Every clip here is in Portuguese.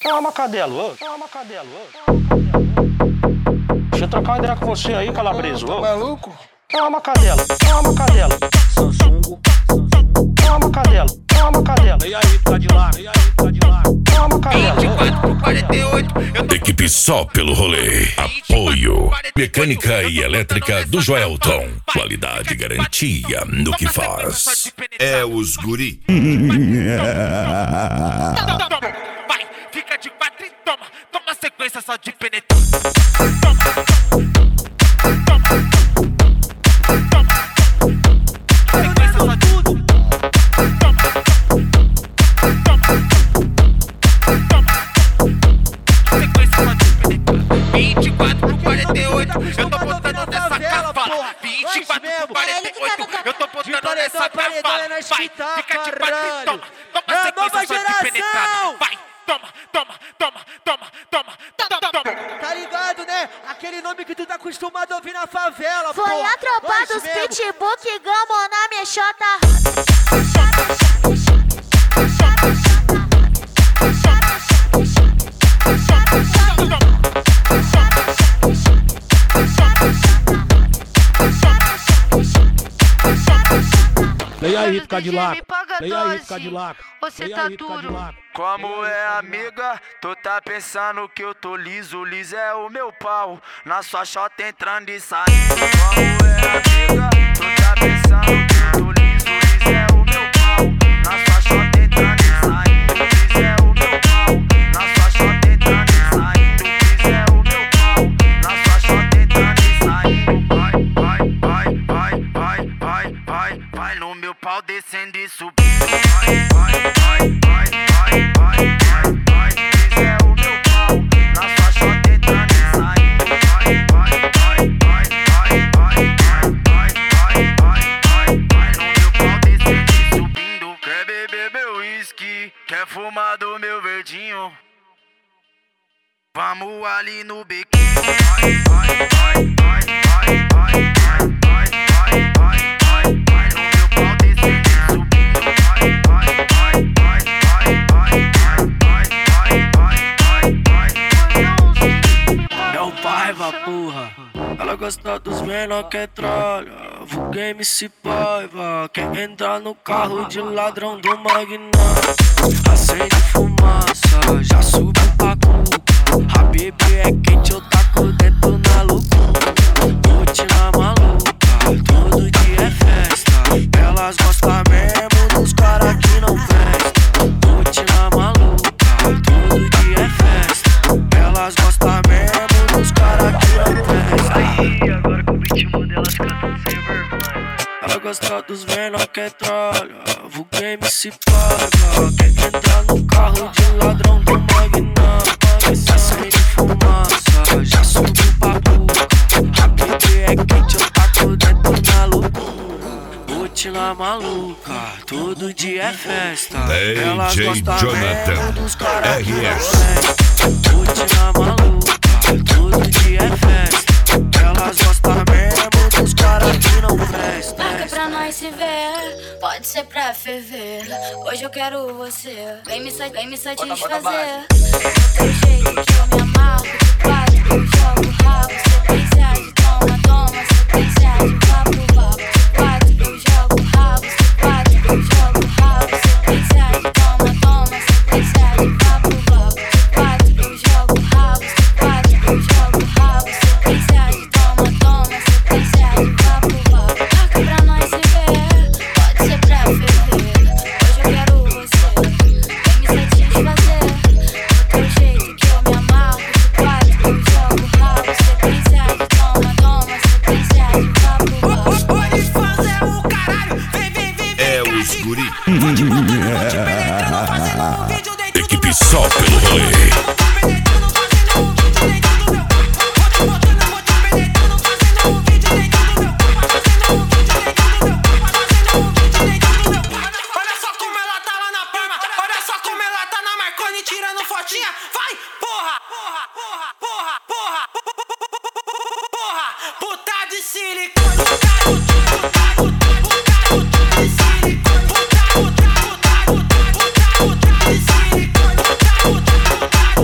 Calma, cadelo. Calma, cadelo. Deixa eu trocar uma ideia com você aí, calabreso. Tá maluco? Calma, cadelo. Calma, cadelo. Samsung. Calma, cadelo. Calma, cadelo. E aí, Cadillac? E aí, Cadillac? Calma, cadelo. 24/48. Equipe só pelo rolê. Apoio. Mecânica e elétrica do Joelton. Qualidade e garantia no que faz. É os guri. Vai, fica de quatro e toma. Toma sequência só de penetrar. Sequência só de tudo. 24/48, eu tô botando nessa cavala. 24/48, eu tô botando nessa cavala. Vai, fica de quatro e toma. Toma sequência só de penetrada. Vai, toma. Tá ligado, né? Aquele nome que tu tá acostumado a ouvir na favela, Foi porra. a tropa Hoje dos mesmo. pitbull que gamou na mexota. E aí, Cadillac? Me paga E aí, 12. Cadillac? Você E tá aí, duro. Cadillac? Como é, amiga? Tu tá pensando que eu tô liso? Liso é o meu pau. Na sua chota entrando e saindo. Como é, amiga? Tu tá pensando que eu tô liso? Liso é o meu pau. Na sua chota entrando e saindo. Liso é o meu pau. Na sua chota entrando e saindo. Liso é o meu pau. Na sua chota entrando e saindo. Vai no meu pau descendo e subindo. Vai. Isso é o meu pau. Na sua chota entrando e saindo. Vai no meu pau descendo e subindo. Quer beber meu uísque? Quer fumar do meu verdinho? Vamos ali no bequinho. Vai no meu pau descendo e subindo. Meu Paiva, porra. Ela gosta dos menor que trolha. Vulguei MC Paiva. Quer entrar no carro de ladrão do Magnata. Acende fumaça, já subiu pra cuca. A bebê é quente, eu taco dentro na loucura. Rotina maluca, todo dia é festa. Elas gostam mesmo dos caras que não prestam. Rotina maluca, todo dia é festa. Elas gostam mesmo dos caras que não prestam. Aí, agora com o ritmo delas cantam sem vergonha. Ela gosta dos menor que trolha. Vulguei MC Paiva. Quer entrar no carro de ladrão do Magnata. Acende fumaça, já subiu pra boca. A bebê é quente, eu taco dentro na loucura. Rotina maluca, todo dia é festa. Elas DJ gostam Jonathan, mesmo dos caras que não RS. prestam. Rotina maluca, todo dia é festa. Elas gostam mesmo dos caras que não prestam. Marca pra nós se ver, pode ser pra ferver. Hoje eu quero você, vem me satisfazer. Tem jeito que eu me amarro, de quatro, eu jogo rabo. Sequência de toma, sequência de vapo. De quatro, eu jogo rabo. De quatro, eu jogo rabo. Sequência de toma, sequência de vapo. De quatro, eu jogo rabo. De quatro, eu jogo rabo. Sequência de toma, sequência de vapo. Marca pra nós se ver, pode ser pra ferver. Hoje eu quero você, vem me satisfazer. Do teu jeito que eu me amarro. De quatro, eu jogo rabo. Sequência de toma, sequência de vapo. Pode fazer o caralho, vem, É os guri. Vou te botando, vou te penetrando, fazendo um vídeo dentro do Equipe meu só pelo rolê. Vou penetrando, fazendo um vídeo dentro do meu. Vou te botando, vou te penetrando, fazendo um vídeo dentro do meu. Fazendo um vídeo dentro do meu. Fazendo um vídeo dentro do meu. Olha só como ela tá lá na palma. Olha só como ela tá na Marconi tirando fotinha. Vai, porra, puta de silicone. Puta de silicone.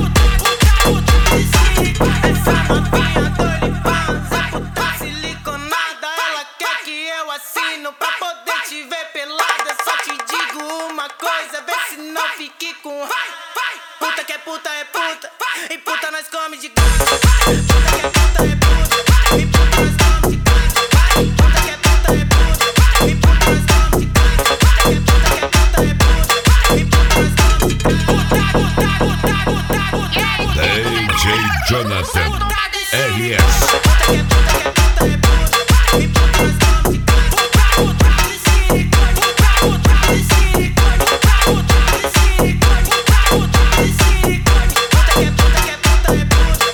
Vai, vai, puta que é puta, e puta nós come de graça. Puta que é puta, e puta nós come de graça. Vai, puta que é puta, e puta nós come de graça. Puta que é puta, e puta nós come de graça. DJ Jonathan RS.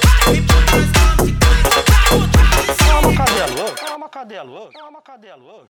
Calma, cadelo.